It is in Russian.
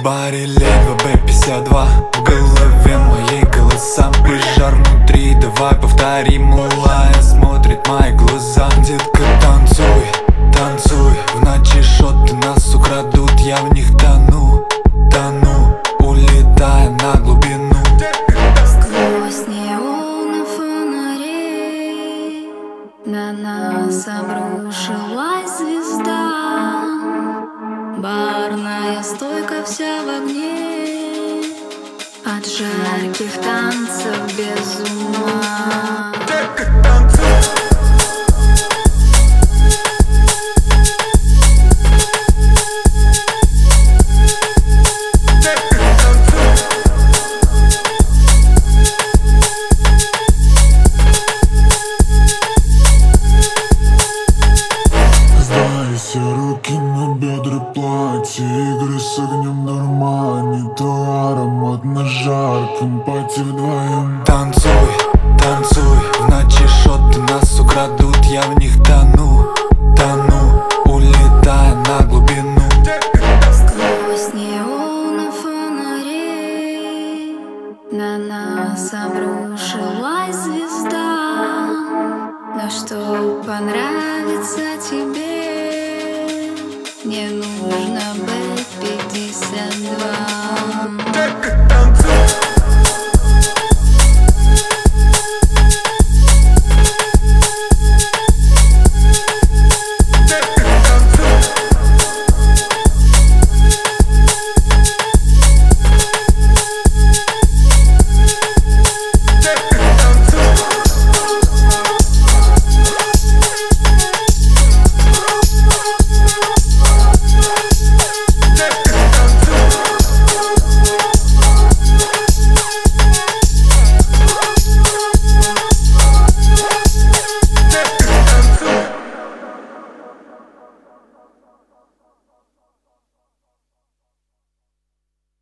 баре лень ВБ-52, в голове моей голоса. Пожар внутри, давай повторим. Улая смотрит мои глаза. Детка, танцуй, танцуй. В ночи шоты нас украдут. Я в них тону, тону, улетая на глубину. Сквозь неоны фонарей на нас обрушилась звезда. Барная стойка вся в огне от жарких танцев без ума.